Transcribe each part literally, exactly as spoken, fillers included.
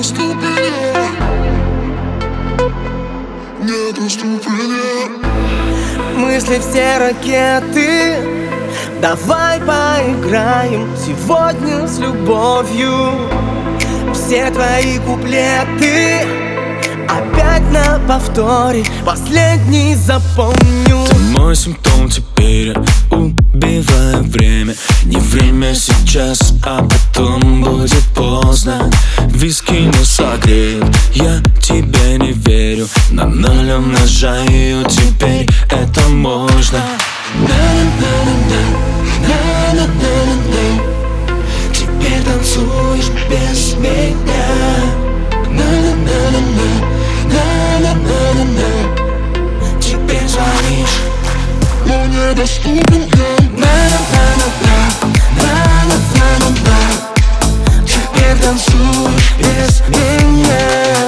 недоступен я, недоступен я. Мысли все ракеты, давай поиграем сегодня с любовью. Все твои куплеты опять на повторе, последний запомню. Ты мой симптом, теперь я убиваю время. Не время сейчас, а потом будет поздно. Виски не согреют, я тебе не верю. На ноль умножаю, теперь это можно. Теперь танцуешь без меня. Теперь звонишь, но недоступен я. Теперь танцуешь без меня.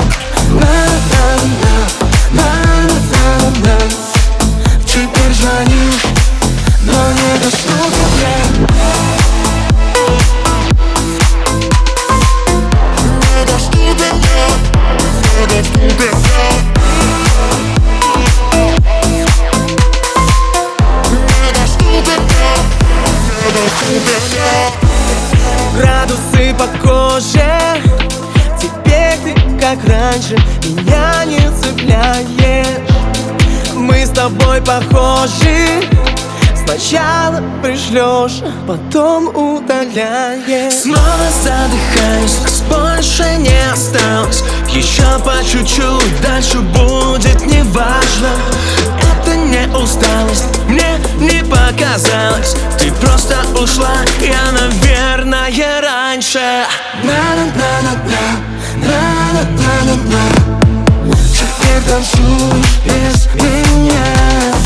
Теперь звонишь, но недоступен я. Недоступен я, недоступен я. Недоступен я, недоступен я. Градусы по коже, теперь ты как раньше меня не цепляешь. Мы с тобой похожи, сначала пришлешь, потом удаляешь. Снова задыхаюсь, больше не осталось. Еще по чуть-чуть, дальше будет неважно. Это не усталость, мне не показалось. Ты просто ушла, я, наверное, раньше. Теперь танцуешь без меня.